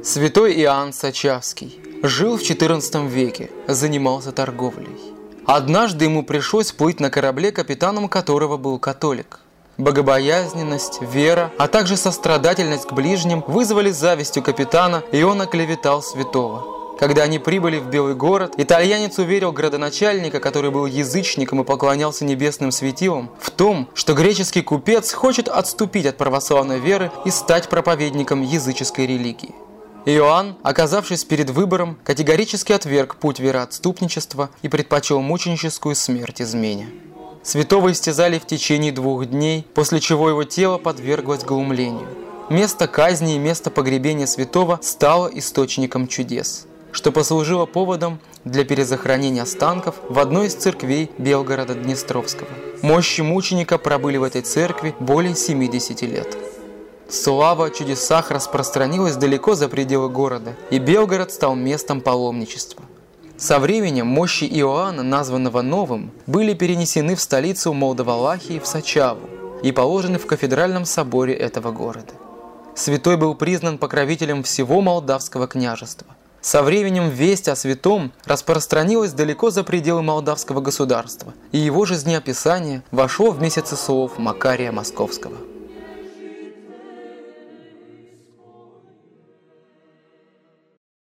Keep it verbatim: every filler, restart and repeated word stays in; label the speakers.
Speaker 1: Святой Иоанн Сачавский жил в четырнадцатом веке, занимался торговлей. Однажды ему пришлось плыть на корабле, капитаном которого был католик. Богобоязненность, вера, а также сострадательность к ближним вызвали зависть у капитана, и он оклеветал святого. Когда они прибыли в Белый город, итальянец уверил градоначальника, который был язычником и поклонялся небесным светилам, в том, что греческий купец хочет отступить от православной веры и стать проповедником языческой религии. Иоанн, оказавшись перед выбором, категорически отверг путь вероотступничества и предпочел мученическую смерть измене. Святого истязали в течение двух дней, после чего его тело подверглось глумлению. Место казни и место погребения святого стало источником чудес, что послужило поводом для перезахоронения останков в одной из церквей Белгорода Днестровского. Мощи мученика пробыли в этой церкви более семидесяти лет. Слава о чудесах распространилась далеко за пределы города, и Белгород стал местом паломничества. Со временем мощи Иоанна, названного Новым, были перенесены в столицу Молдавалахии в Сачаву и положены в кафедральном соборе этого города. Святой был признан покровителем всего Молдавского княжества. Со временем весть о святом распространилась далеко за пределы Молдавского государства, и его жизнеописание вошло в месяцы слов Макария Московского.